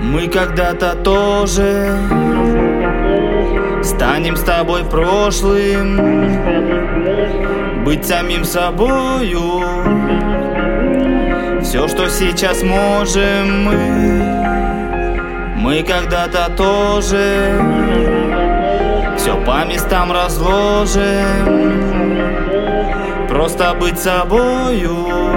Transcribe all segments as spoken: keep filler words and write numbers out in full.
Мы когда-то тоже станем с тобой прошлым, быть самим собою. Все, что сейчас можем мы, мы когда-то тоже все по местам разложим, просто быть собою.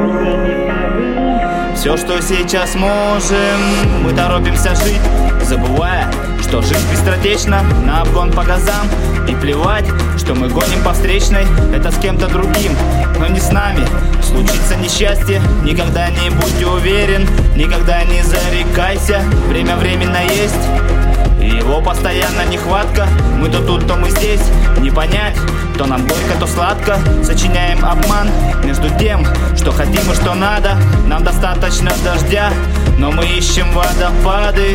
Все, что сейчас можем, мы торопимся жить, забывая, что жизнь быстротечна, на обгон по газам. И плевать, что мы гоним по встречной, это с кем-то другим, но не с нами. Случится несчастье, никогда не будь уверен, никогда не зарекайся. Время временно есть, и его постоянно нехватка. Мы то тут, то мы здесь, не понять, то нам горько, то сладко. Сочиняем обман между тем, что хотим и что надо. Нам достаточно дождя, но мы ищем водопады.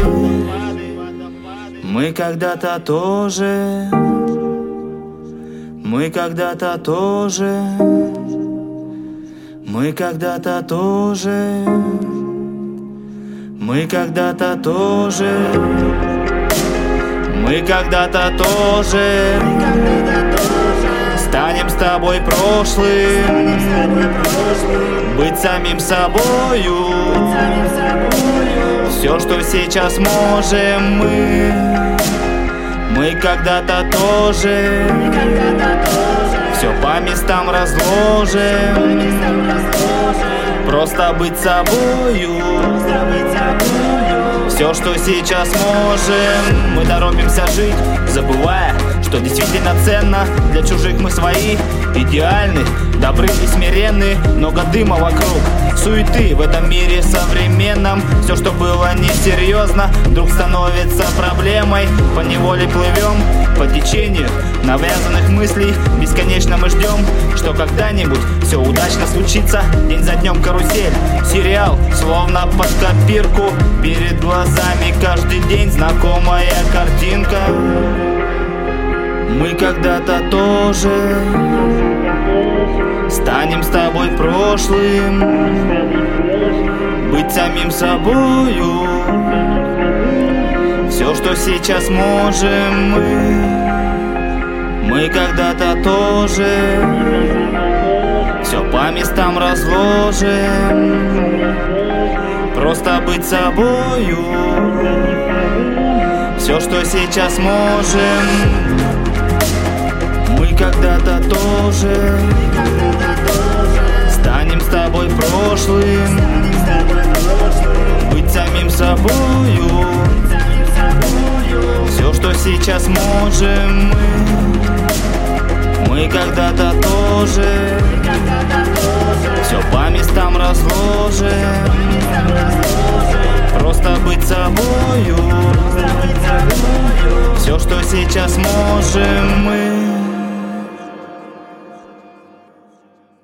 Мы когда-то тоже, мы когда-то тоже, мы когда-то тоже, мы когда-то тоже, мы когда-то тоже станем с тобой прошлым, быть самим собою. Все, что сейчас можем мы, мы когда-то тоже все по местам разложим, просто быть собою. Все, что сейчас можем, мы торопимся жить, забывая, что действительно ценно. Для чужих мы свои, идеальны, добры и смиренны. Много дыма вокруг, суеты в этом мире современном. Все, что было несерьезно, вдруг становится проблемой. Поневоле плывем по течению навязанных мыслей. Бесконечно мы ждем, что когда-нибудь все удачно случится. День за днем карусель, сериал, словно под копирку. Перед глазами каждый день знакомая картинка. Мы когда-то тоже станем с тобой прошлым, быть самим собою. Все, что сейчас можем мы, мы когда-то тоже все по местам разложим, просто быть собою. Все, что сейчас можем, мы когда-то тоже станем с тобой прошлым, быть самим собою. Все, что сейчас можем мы, мы когда-то тоже все по местам разложим, просто быть собою. Все, что сейчас можем мы,